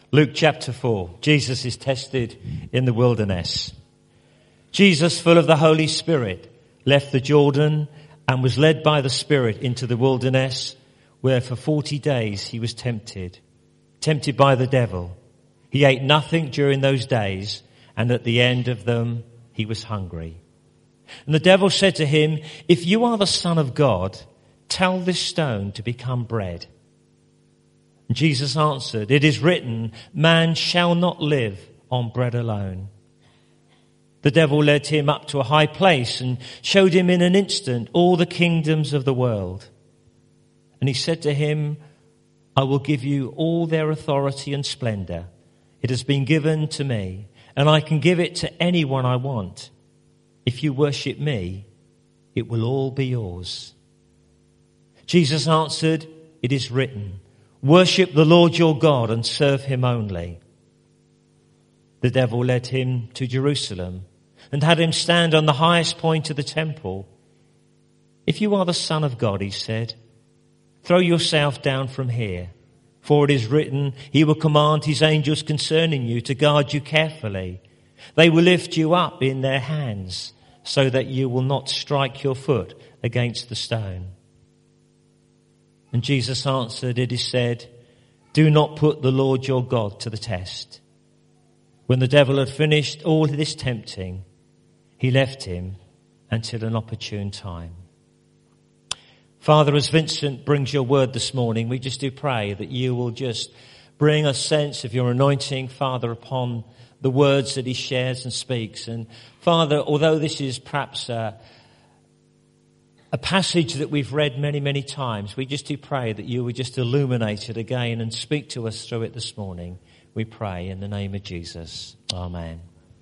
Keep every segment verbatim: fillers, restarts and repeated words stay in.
Luke chapter four. Jesus is tested in the wilderness. Jesus, full of the Holy Spirit, left the Jordan and was led by the Spirit into the wilderness, where for forty days he was tempted, tempted by the devil. He ate nothing during those days, and at the end of them he was hungry. And the devil said to him, "If you are the Son of God, tell this stone to become bread." And Jesus answered, "It is written, man shall not live on bread alone." The devil led him up to a high place and showed him in an instant all the kingdoms of the world. And he said to him, "I will give you all their authority and splendor. It has been given to me, and I can give it to anyone I want. If you worship me, it will all be yours." Jesus answered, "It is written, worship the Lord your God and serve him only." The devil led him to Jerusalem and had him stand on the highest point of the temple. "If you are the Son of God," he said, "throw yourself down from here. For it is written, he will command his angels concerning you to guard you carefully. They will lift you up in their hands so that you will not strike your foot against the stone." And Jesus answered, "It is said, do not put the Lord your God to the test." When the devil had finished all this tempting, he left him until an opportune time. Father, as Vincent brings your word this morning, we just do pray that you will just bring a sense of your anointing, Father, upon the words that he shares and speaks. And Father, although this is perhaps a, a passage that we've read many, many times, we just do pray that you would just illuminate it again and speak to us through it this morning. We pray in the name of Jesus. Amen.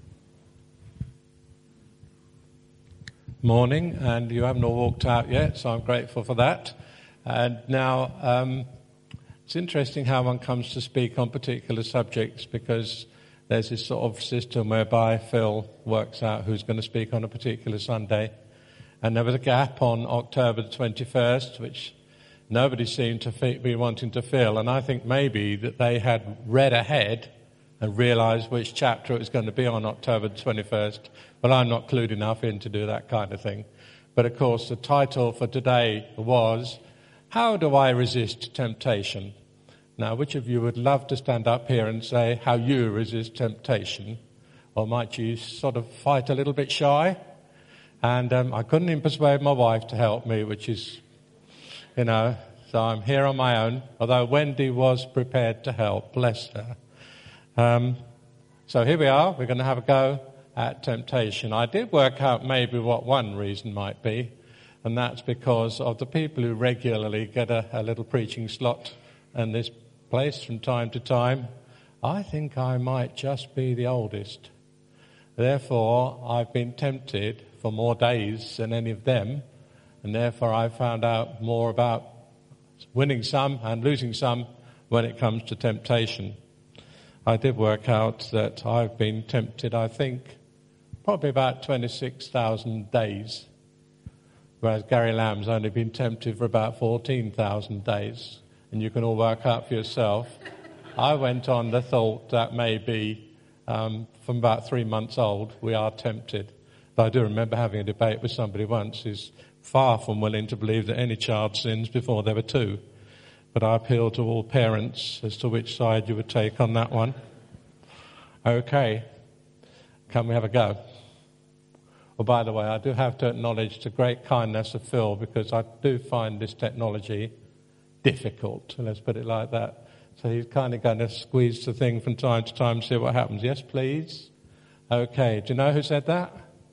Morning, and you haven't all walked out yet, so I'm grateful for that. And now, um, it's interesting how one comes to speak on particular subjects, because there's this sort of system whereby Phil works out who's going to speak on a particular Sunday. And there was a gap on October the twenty-first, which nobody seemed to be wanting to fill. And I think maybe that they had read ahead and realised which chapter it was going to be on October the twenty-first. Well, I'm not clued enough in to do that kind of thing. But of course, the title for today was, How Do I Resist Temptation? Now, which of you would love to stand up here and say how you resist temptation? Or might you sort of fight a little bit shy? And um, I couldn't even persuade my wife to help me, which is, you know, so I'm here on my own, although Wendy was prepared to help, bless her. Um, so here we are, we're going to have a go at temptation. I did work out maybe what one reason might be, and that's because of the people who regularly get a, a little preaching slot in this place from time to time. I think I might just be the oldest. Therefore, I've been tempted for more days than any of them, and therefore I've found out more about winning some and losing some when it comes to temptation. I did work out that I've been tempted, I think, probably about twenty-six thousand days, whereas Gary Lamb's only been tempted for about fourteen thousand days. And you can all work out for yourself. I went on the thought that maybe um, from about three months old we are tempted. But I do remember having a debate with somebody once who's far from willing to believe that any child sins before they were two. But I appeal to all parents as to which side you would take on that one. Okay, can we have a go? Well, by the way, I do have to acknowledge the great kindness of Phil, because I do find this technology difficult, let's put it like that. So he's kind of going to squeeze the thing from time to time, see what happens. Yes, please? Okay, do you know who said that?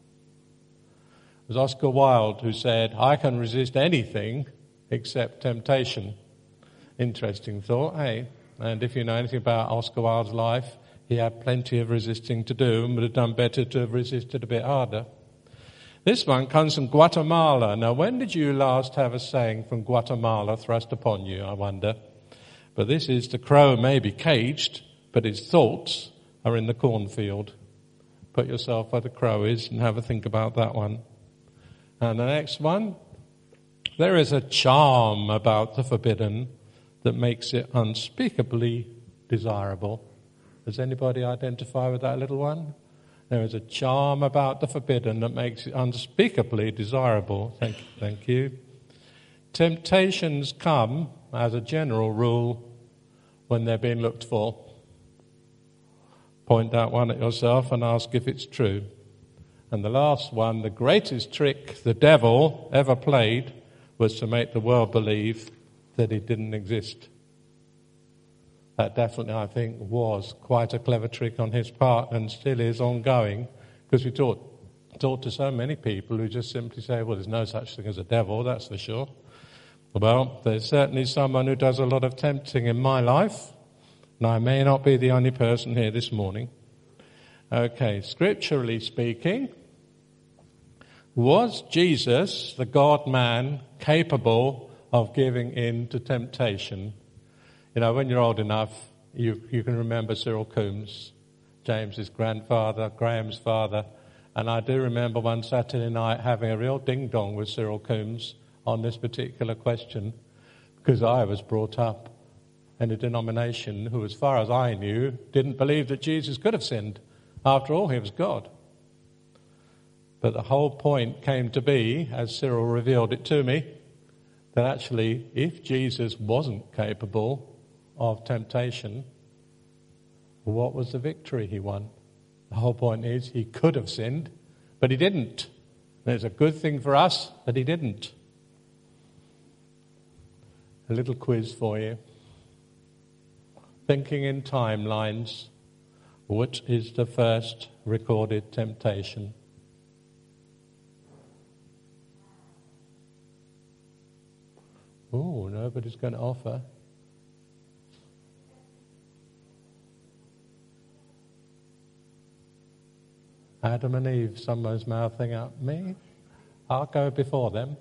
It was Oscar Wilde who said, I can resist anything except temptation. Interesting thought, eh? And if you know anything about Oscar Wilde's life, he had plenty of resisting to do and would have done better to have resisted a bit harder. This one comes from Guatemala. Now, when did you last have a saying from Guatemala thrust upon you, I wonder? But this is, the crow may be caged, but his thoughts are in the cornfield. Put yourself where the crow is and have a think about that one. And the next one, there is a charm about the forbidden that makes it unspeakably desirable. Does anybody identify with that little one? There is a charm about the forbidden that makes it unspeakably desirable. Thank you. Thank you. Temptations come, as a general rule, when they're being looked for. Point that one at yourself and ask if it's true. And the last one, the greatest trick the devil ever played was to make the world believe that it didn't exist. That definitely, I think, was quite a clever trick on his part and still is ongoing, because we talk, talk to so many people who just simply say, well, there's no such thing as a devil, that's for sure. Well, there's certainly someone who does a lot of tempting in my life, and I may not be the only person here this morning. Okay, scripturally speaking, was Jesus, the God-man, capable of giving in to temptation? You know, when you're old enough, you, you can remember Cyril Coombs, James's grandfather, Graham's father. And I do remember one Saturday night having a real ding-dong with Cyril Coombs on this particular question, because I was brought up in a denomination who, as far as I knew, didn't believe that Jesus could have sinned. After all, he was God. But the whole point came to be, as Cyril revealed it to me, that actually, if Jesus wasn't capable of temptation, what was the victory he won? The whole point is he could have sinned, but he didn't. And it's a good thing for us that he didn't. A little quiz for you. Thinking in timelines, what is the first recorded temptation? Oh, nobody's going to offer. Adam and Eve, someone's mouthing at me. I'll go before them.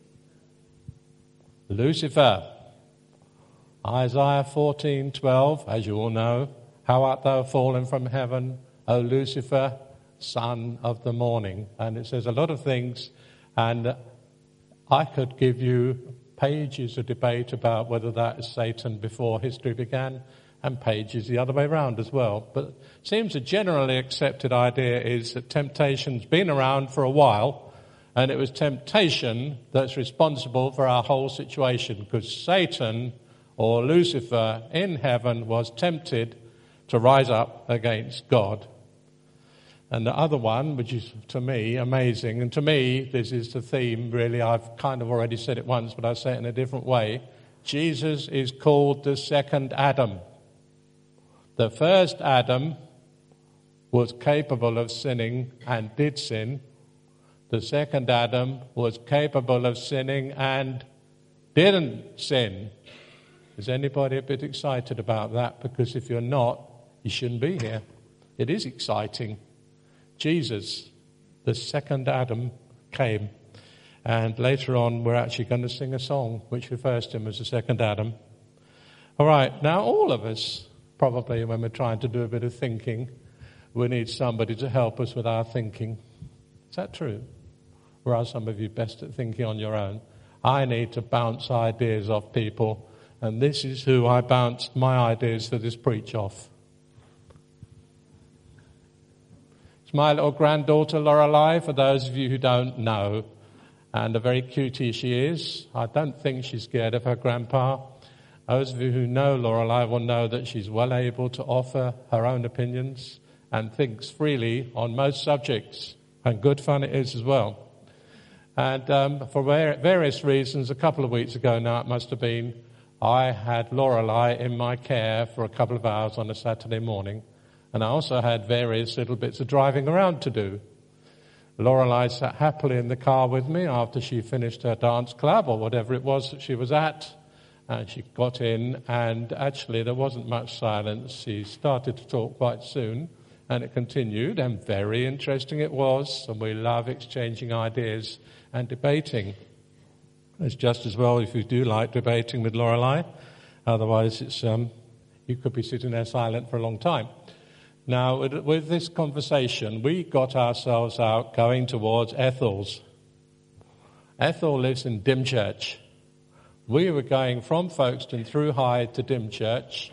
Lucifer. Isaiah fourteen twelve, as you all know. How art thou fallen from heaven, O Lucifer, son of the morning? And it says a lot of things, and I could give you pages of debate about whether that is Satan before history began, and pages the other way around as well. But it seems a generally accepted idea is that temptation's been around for a while, and it was temptation that's responsible for our whole situation, because Satan, or Lucifer, in heaven was tempted to rise up against God. And the other one, which is to me amazing, and to me this is the theme really, I've kind of already said it once, but I'll say it in a different way. Jesus is called the second Adam. The first Adam was capable of sinning and did sin. The second Adam was capable of sinning and didn't sin. Is anybody a bit excited about that? Because if you're not, you shouldn't be here. It is exciting. Jesus, the second Adam, came. And later on, we're actually going to sing a song which refers to him as the second Adam. All right, now all of us, probably when we're trying to do a bit of thinking, we need somebody to help us with our thinking. Is that true? Or are some of you best at thinking on your own? I need to bounce ideas off people, and this is who I bounced my ideas for this preach off. It's my little granddaughter Lorelei, for those of you who don't know, and a very cutie she is. I don't think she's scared of her grandpa. Those of you who know Lorelei will know that she's well able to offer her own opinions and thinks freely on most subjects, and good fun it is as well. And um, for various reasons, a couple of weeks ago now it must have been, I had Lorelei in my care for a couple of hours on a Saturday morning, and I also had various little bits of driving around to do. Lorelei sat happily in the car with me after she finished her dance club or whatever it was that she was at, and she got in, and actually there wasn't much silence. She started to talk quite soon, and it continued, and very interesting it was, and we love exchanging ideas and debating. It's just as well if you do like debating with Lorelei. Otherwise, it's um, you could be sitting there silent for a long time. Now, with, with this conversation, we got ourselves out going towards Ethel's. Ethel lives in Dymchurch. We were going from Folkestone through Hyde to Dymchurch,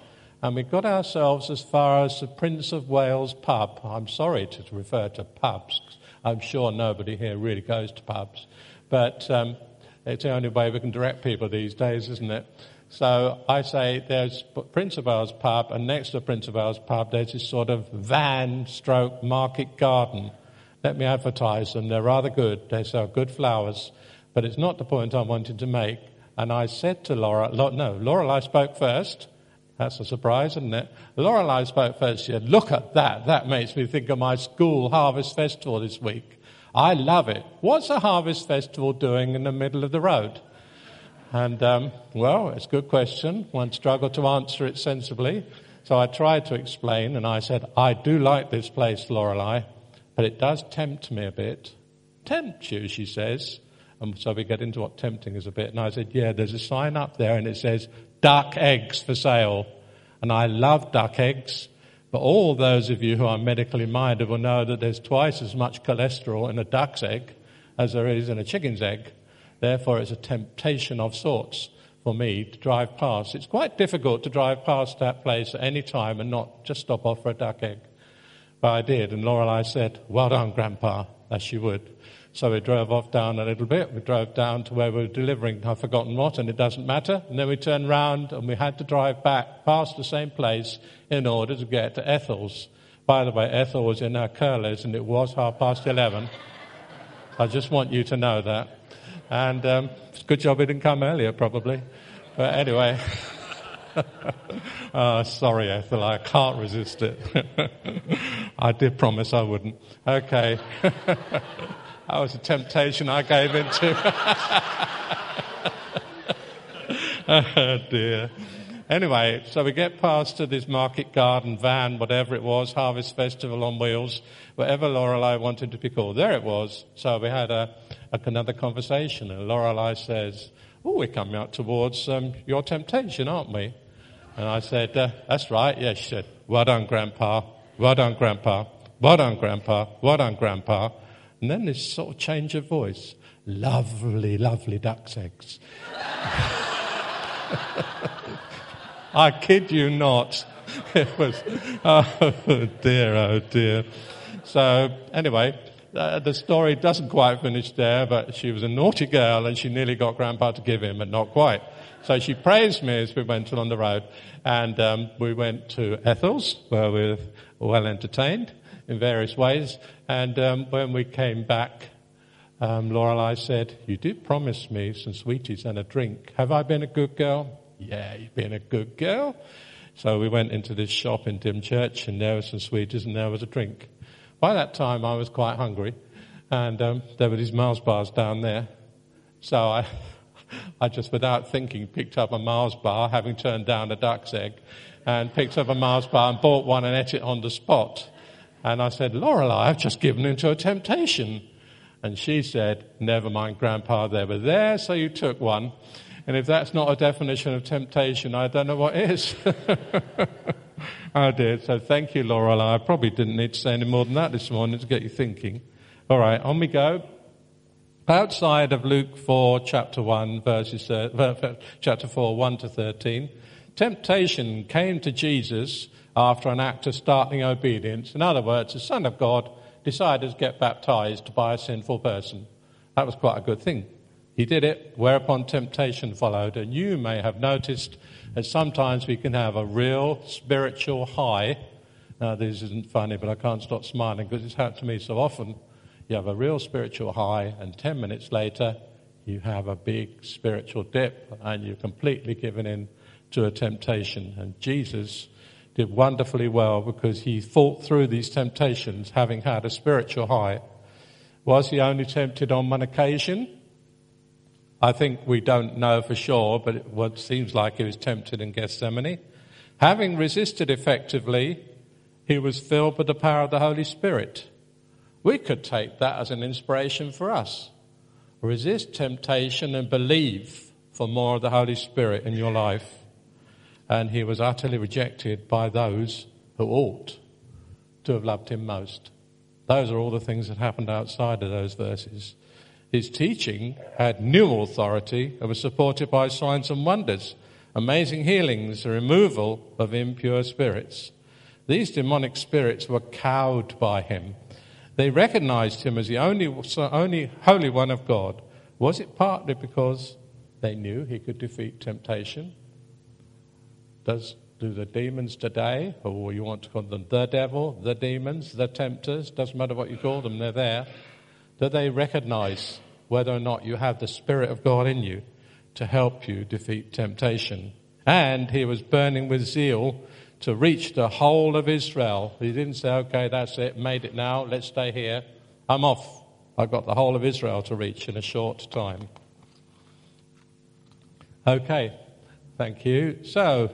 and we got ourselves as far as the Prince of Wales pub. I'm sorry to refer to pubs. I'm sure nobody here really goes to pubs. But um, it's the only way we can direct people these days, isn't it? So I say there's Prince of Wales pub, and next to the Prince of Wales pub there's this sort of van stroke market garden. Let me advertise them. They're rather good. They sell good flowers. But it's not the point I wanted to make. And I said to Laura, no, Lorelei spoke first. That's a surprise, isn't it? Lorelei spoke first. She said, look at that. That makes me think of my school harvest festival this week. I love it. What's a harvest festival doing in the middle of the road? And, um, well, it's a good question. One struggled to answer it sensibly. So I tried to explain, and I said, I do like this place, Lorelei, but it does tempt me a bit. Tempt you, she says. And so we get into what tempting is a bit. And I said, yeah, there's a sign up there, and it says, duck eggs for sale. And I love duck eggs. But all those of you who are medically minded will know that there's twice as much cholesterol in a duck's egg as there is in a chicken's egg. Therefore, it's a temptation of sorts for me to drive past. It's quite difficult to drive past that place at any time and not just stop off for a duck egg. But I did, and Lorelei said, well done, Grandpa, as she would. So we drove off down a little bit. We drove down to where we were delivering, I've forgotten what, and it doesn't matter. And then we turned round and we had to drive back past the same place in order to get to Ethel's. By the way, Ethel was in her curlers and it was half past eleven. I just want you to know that. And um, it's a good job we didn't come earlier, probably. But anyway. Oh, sorry, Ethel, I can't resist it. I did promise I wouldn't. Okay. That was a temptation I gave into. Oh, dear. Anyway, so we get past to this market garden van, whatever it was, Harvest Festival on wheels, whatever Lorelei wanted to be called. There it was. So we had a, a another conversation, and Lorelei says, oh, we're coming up towards um, your temptation, aren't we? And I said, uh, that's right. Yes, she said, well done, Grandpa. Well done, Grandpa. Well done, Grandpa. Well done, Grandpa. And then this sort of change of voice. Lovely, lovely duck's eggs. I kid you not. It was, oh dear, oh dear. So anyway, uh, the story doesn't quite finish there, but she was a naughty girl and she nearly got Grandpa to give in, but not quite. So she praised me as we went along the road, and um, we went to Ethel's, where we were well entertained in various ways. And um, when we came back, um, Lorelei said, you did promise me some sweeties and a drink. Have I been a good girl? Yeah, you've been a good girl. So we went into this shop in Dymchurch, and there were some sweeties and there was a drink. By that time, I was quite hungry, and um, there were these Mars bars down there. So I... I just, without thinking, picked up a Mars bar, having turned down a duck's egg, and picked up a Mars bar and bought one and ate it on the spot. And I said, Lorelei, I've just given into a temptation. And she said, never mind, Grandpa, they were there, so you took one. And if that's not a definition of temptation, I don't know what is. I did. So thank you, Lorelei. I probably didn't need to say any more than that this morning to get you thinking. All right, on we go. Outside of Luke four, chapter one, verses, uh, chapter four, one to thirteen, temptation came to Jesus after an act of startling obedience. In other words, the Son of God decided to get baptized by a sinful person. That was quite a good thing. He did it, whereupon temptation followed. And you may have noticed that sometimes we can have a real spiritual high. Now, this isn't funny, but I can't stop smiling because it's happened to me so often. You have a real spiritual high, and ten minutes later, you have a big spiritual dip, and you're completely given in to a temptation. And Jesus did wonderfully well because he fought through these temptations, having had a spiritual high. Was he only tempted on one occasion? I think we don't know for sure, but it what seems like he was tempted in Gethsemane. Having resisted effectively, he was filled with the power of the Holy Spirit. We could take that as an inspiration for us. Resist temptation and believe for more of the Holy Spirit in your life. And he was utterly rejected by those who ought to have loved him most. Those are all the things that happened outside of those verses. His teaching had new authority and was supported by signs and wonders. amazing healings, the removal of impure spirits. These demonic spirits were cowed by him. They recognized him as the only, only Holy One of God. Was it partly because they knew he could defeat temptation? Does do the demons today, or you want to call them the devil, the demons, the tempters, doesn't matter what you call them, they're there. Do they recognize whether or not you have the Spirit of God in you to help you defeat temptation? And he was burning with zeal to reach the whole of Israel. He didn't say, okay, that's it, made it now, let's stay here. I'm off. I've got the whole of Israel to reach in a short time. Okay, thank you. So,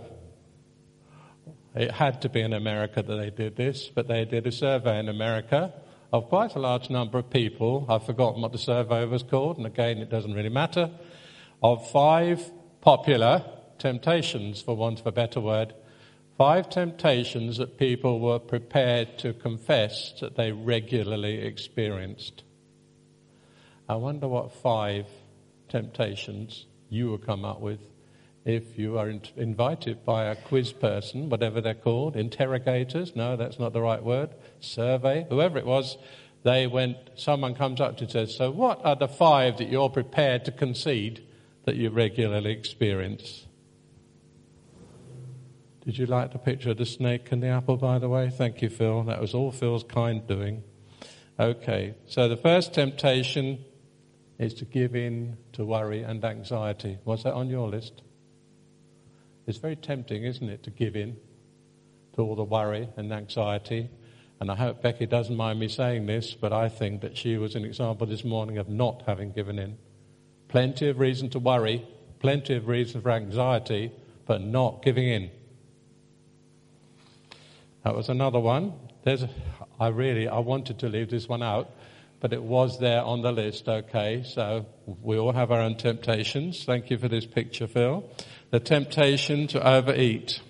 it had to be in America that they did this, but they did a survey in America of quite a large number of people. I've forgotten what the survey was called, and again, it doesn't really matter. Of five popular temptations, for want of a better word, five temptations that people were prepared to confess that they regularly experienced. I wonder what five temptations you will come up with if you are in- invited by a quiz person, whatever they're called, interrogators, no, that's not the right word, survey, whoever it was, they went, someone comes up to you and says, so what are the five that you're prepared to concede that you regularly experience? Did you like the picture of the snake and the apple, by the way? Thank you, Phil. That was all Phil's kind doing. Okay, so the first temptation is to give in to worry and anxiety. Was that on your list? It's very tempting, isn't it, to give in to all the worry and anxiety. And I hope Becky doesn't mind me saying this, but I think that she was an example this morning of not having given in. Plenty of reason to worry, plenty of reason for anxiety, but not giving in. That was another one. There's, a, I really, I wanted to leave this one out, but it was there on the list, okay? So we all have our own temptations. Thank you for this picture, Phil. The temptation to overeat.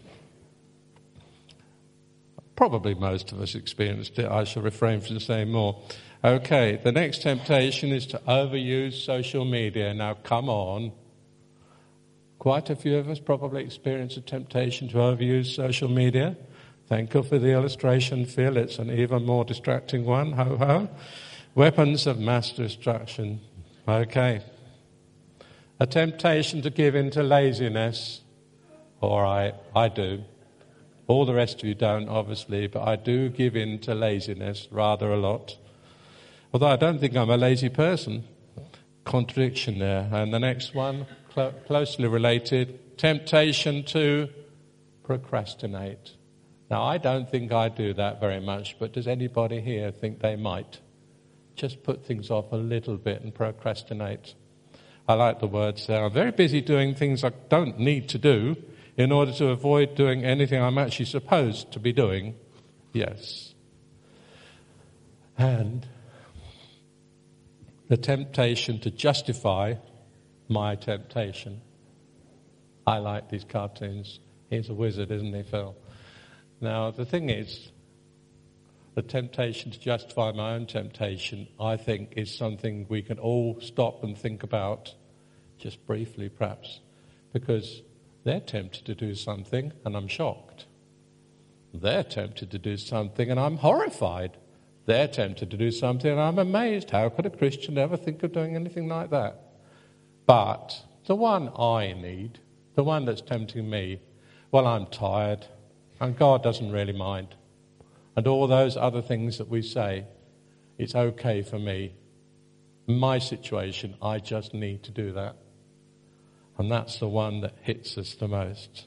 Probably most of us experienced it. I shall refrain from saying more. Okay, the next temptation is to overuse social media. Now, come on. Quite a few of us probably experienced a temptation to overuse social media. Thank you for the illustration, Phil. It's an even more distracting one. Ho, ho. Weapons of mass destruction. Okay. A temptation to give in to laziness. All right, I do. All the rest of you don't, obviously, but I do give in to laziness rather a lot. Although I don't think I'm a lazy person. Contradiction there. And the next one, cl- closely related, temptation to procrastinate. Now, I don't think I do that very much, but does anybody here think they might? Just put things off a little bit and procrastinate. I like the words there. I'm very busy doing things I don't need to do in order to avoid doing anything I'm actually supposed to be doing. Yes. And the temptation to justify my temptation. I like these cartoons. He's a wizard, isn't he, Phil? Now, the thing is, the temptation to justify my own temptation, I think, is something we can all stop and think about, just briefly perhaps, because they're tempted to do something and I'm shocked. They're tempted to do something and I'm horrified. They're tempted to do something and I'm amazed. How could a Christian ever think of doing anything like that? But the one I need, the one that's tempting me, well, I'm tired and God doesn't really mind. And all those other things that we say, it's okay for me. In my situation, I just need to do that. And that's the one that hits us the most.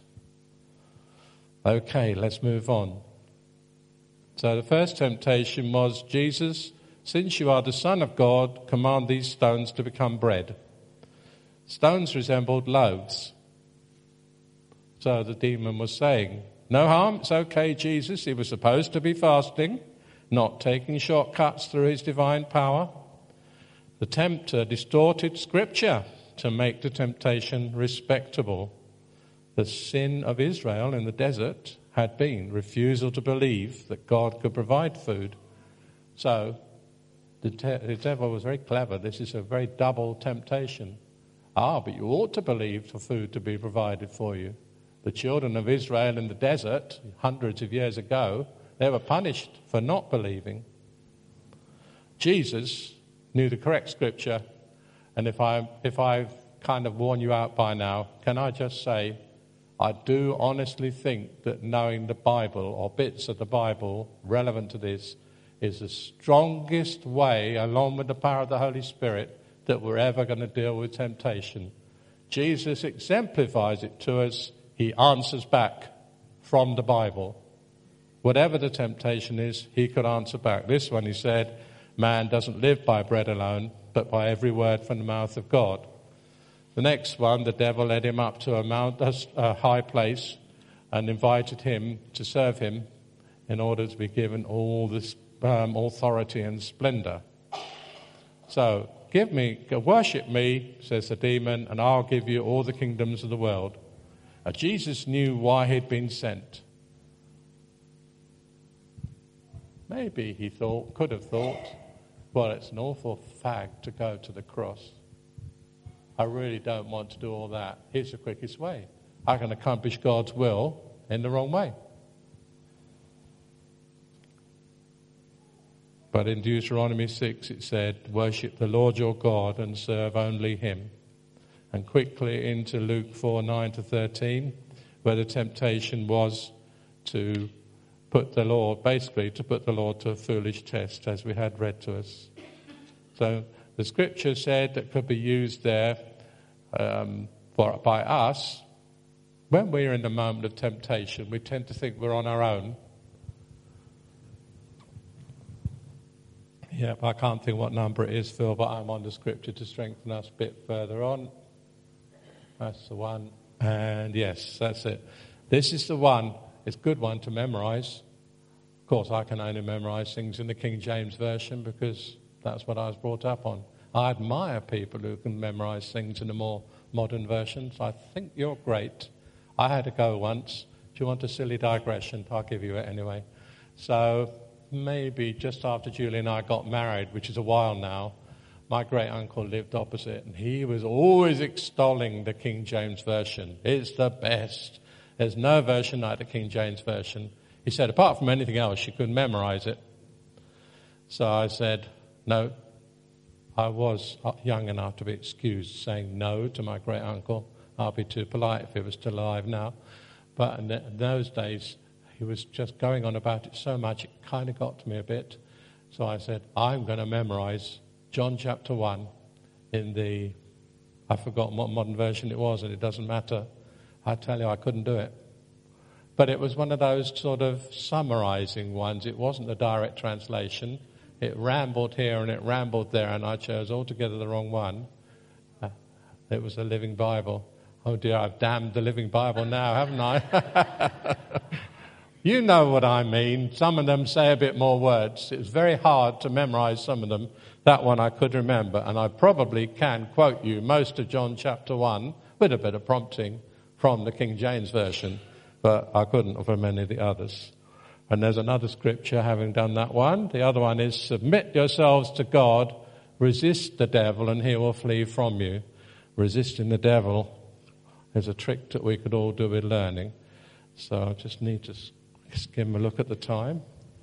Okay, let's move on. So the first temptation was, Jesus, since you are the Son of God, command these stones to become bread. Stones resembled loaves. So the demon was saying, no harm, it's okay, Jesus. He was supposed to be fasting, not taking shortcuts through his divine power. The tempter distorted Scripture to make the temptation respectable. The sin of Israel in the desert had been refusal to believe that God could provide food. So the, te- the devil was very clever. This is a very double temptation. Ah, but you ought to believe for food to be provided for you. The children of Israel in the desert, hundreds of years ago, they were punished for not believing. Jesus knew the correct scripture, and if I if I've kind of worn you out by now, can I just say, I do honestly think that knowing the Bible or bits of the Bible relevant to this is the strongest way, along with the power of the Holy Spirit, that we're ever going to deal with temptation. Jesus exemplifies it to us. He answers back from the Bible. Whatever the temptation is, he could answer back. This one, he said, man doesn't live by bread alone, but by every word from the mouth of God. The next one, the devil led him up to a, mount, a high place and invited him to serve him in order to be given all this um, authority and splendor. So, give me, worship me, says the demon, and I'll give you all the kingdoms of the world. Now, Jesus knew why he'd been sent. Maybe he thought, could have thought, well, it's an awful fag to go to the cross. I really don't want to do all that. Here's the quickest way. I can accomplish God's will in the wrong way. But in Deuteronomy six it said, worship the Lord your God and serve only him. And quickly into Luke four, nine to thirteen, where the temptation was to put the Lord, basically to put the Lord to a foolish test, as we had read to us. So the scripture said that could be used there um, for, by us. When we're in the moment of temptation, we tend to think we're on our own. Yep, I can't think what number it is, Phil, but I'm on the scripture to strengthen us a bit further on. That's the one. And yes, that's it. This is the one. It's a good one to memorize. Of course, I can only memorize things in the King James Version because that's what I was brought up on. I admire people who can memorize things in the more modern versions. I think you're great. I had to go once. Do you want a silly digression? I'll give you it anyway. So maybe just after Julie and I got married, which is a while now, my great uncle lived opposite, and he was always extolling the King James Version. It's the best. There's no version like the King James Version. He said, apart from anything else, you couldn't memorize it. So I said, no. I was young enough to be excused saying no to my great uncle. I'll be too polite if he was still alive now. But in, the, in those days, he was just going on about it so much, it kind of got to me a bit. So I said, I'm going to memorize John chapter one in the, I've forgotten what modern version it was, and it doesn't matter. I tell you, I couldn't do it. But it was one of those sort of summarizing ones. It wasn't a direct translation. It rambled here and it rambled there, and I chose altogether the wrong one. Uh, it was the Living Bible. Oh dear, I've damned the Living Bible now, haven't I? You know what I mean. Some of them say a bit more words. It was very hard to memorize some of them. That one I could remember, and I probably can quote you most of John chapter one with a bit of prompting from the King James Version, but I couldn't for many of the others. And there's another scripture having done that one. The other one is, submit yourselves to God, resist the devil, and he will flee from you. Resisting the devil is a trick that we could all do with learning. So I just need to skim a look at the time.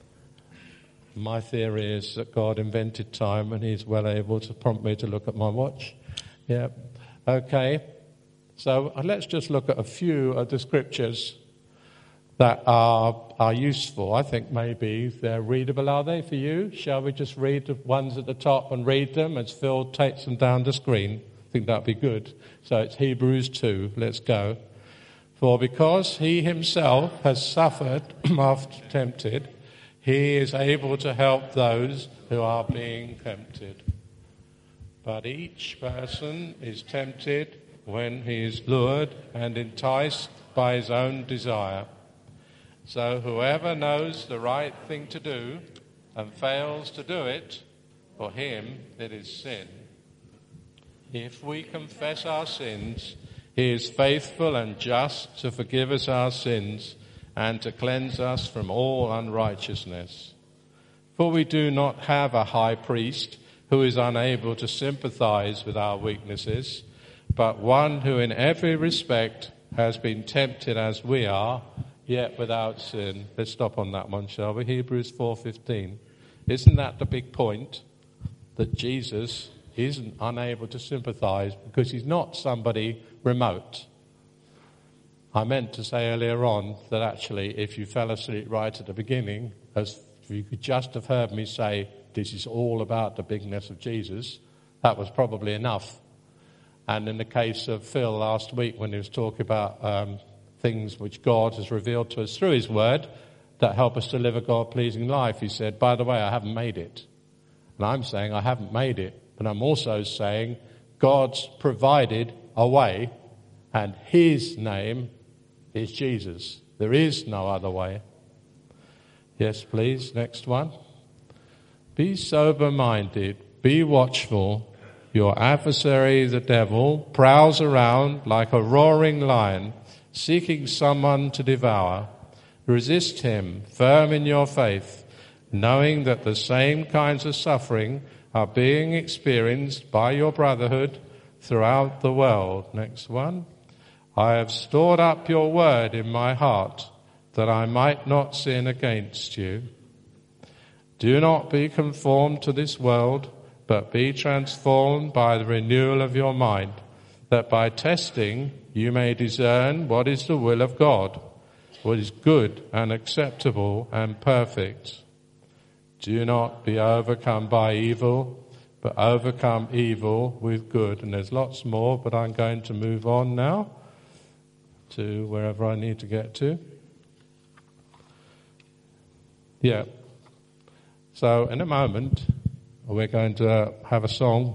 My theory is that God invented time and he's well able to prompt me to look at my watch. Yeah. Okay. So let's just look at a few of the scriptures that are are useful. I think maybe they're readable, are they, for you? Shall we just read the ones at the top and read them as Phil takes them down the screen? I think that'd be good. So it's Hebrews two. Let's go. For because he himself has suffered after tempted, he is able to help those who are being tempted. But each person is tempted when he is lured and enticed by his own desire. So whoever knows the right thing to do and fails to do it, for him it is sin. If we confess our sins, he is faithful and just to forgive us our sins and to cleanse us from all unrighteousness. For we do not have a high priest who is unable to sympathize with our weaknesses, but one who in every respect has been tempted as we are, yet without sin. Let's stop on that one, shall we? Hebrews four fifteen. Isn't that the big point? That Jesus isn't unable to sympathize because he's not somebody remote. I meant to say earlier on that actually if you fell asleep right at the beginning, as you could just have heard me say, this is all about the bigness of Jesus, that was probably enough. And in the case of Phil last week when he was talking about um, things which God has revealed to us through his word that help us to live a God-pleasing life, he said, by the way, I haven't made it. And I'm saying I haven't made it, but I'm also saying God's provided a way, and his name is Jesus. There is no other way. Yes, please, next one. Be sober-minded, be watchful. Your adversary, the devil, prowls around like a roaring lion, seeking someone to devour. Resist him, firm in your faith, knowing that the same kinds of suffering are being experienced by your brotherhood throughout the world. Next one. I have stored up your word in my heart, that I might not sin against you. Do not be conformed to this world, but be transformed by the renewal of your mind, that by testing you may discern what is the will of God, what is good and acceptable and perfect. Do not be overcome by evil, but overcome evil with good. And there's lots more, but I'm going to move on now to wherever I need to get to. Yeah. So in a moment, we're going to have a song.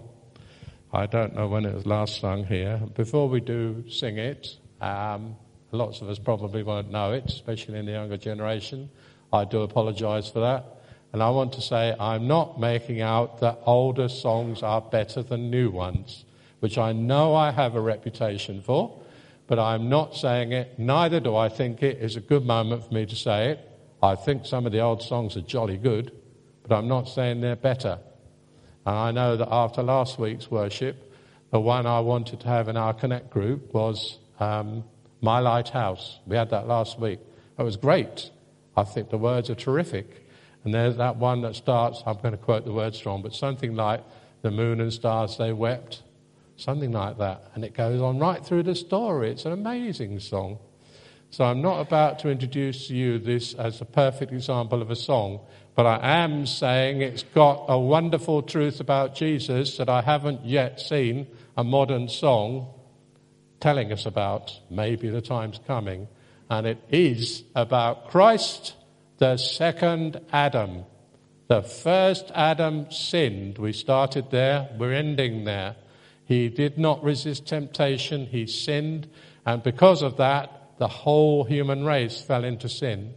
I don't know when it was last sung here. Before we do sing it, um, lots of us probably won't know it, especially in the younger generation. I do apologise for that. And I want to say I'm not making out that older songs are better than new ones, which I know I have a reputation for, but I'm not saying it. Neither do I think it is a good moment for me to say it. I think some of the old songs are jolly good, but I'm not saying they're better. And I know that after last week's worship, the one I wanted to have in our Connect group was um, My Lighthouse. We had that last week. It was great. I think the words are terrific. And there's that one that starts, I'm going to quote the words wrong, but something like, the moon and stars, they wept. Something like that. And it goes on right through the story. It's an amazing song. So I'm not about to introduce to you this as a perfect example of a song, but I am saying it's got a wonderful truth about Jesus that I haven't yet seen a modern song telling us about. Maybe the time's coming. And it is about Christ, the second Adam. The first Adam sinned. We started there. We're ending there. He did not resist temptation. He sinned. And because of that, the whole human race fell into sin.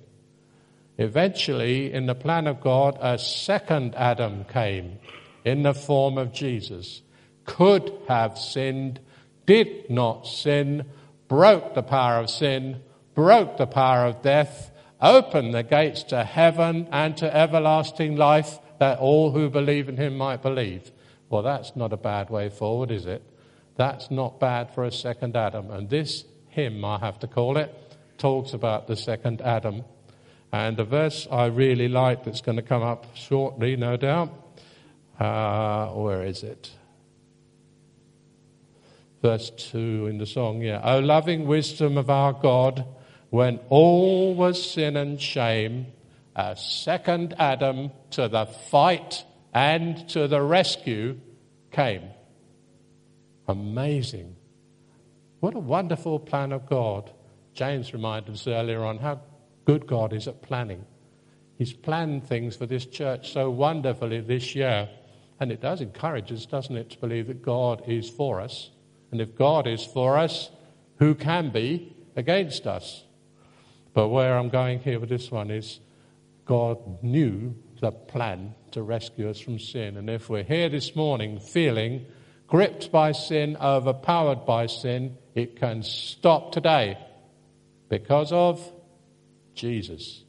Eventually, in the plan of God, a second Adam came in the form of Jesus. Could have sinned, did not sin, broke the power of sin, broke the power of death, opened the gates to heaven and to everlasting life, that all who believe in him might believe. Well, that's not a bad way forward, is it? That's not bad for a second Adam. And this hymn, I have to call it, talks about the second Adam. And the verse I really like that's going to come up shortly, no doubt. Uh, where is it? Verse two in the song, yeah. O loving wisdom of our God, when all was sin and shame, a second Adam to the fight and to the rescue came. Amazing. What a wonderful plan of God. James reminded us earlier on how good God is at planning. He's planned things for this church so wonderfully this year. And it does encourage us, doesn't it, to believe that God is for us. And if God is for us, who can be against us? But where I'm going here with this one is God knew the plan to rescue us from sin. And if we're here this morning feeling gripped by sin, overpowered by sin, it can stop today because of Jesus.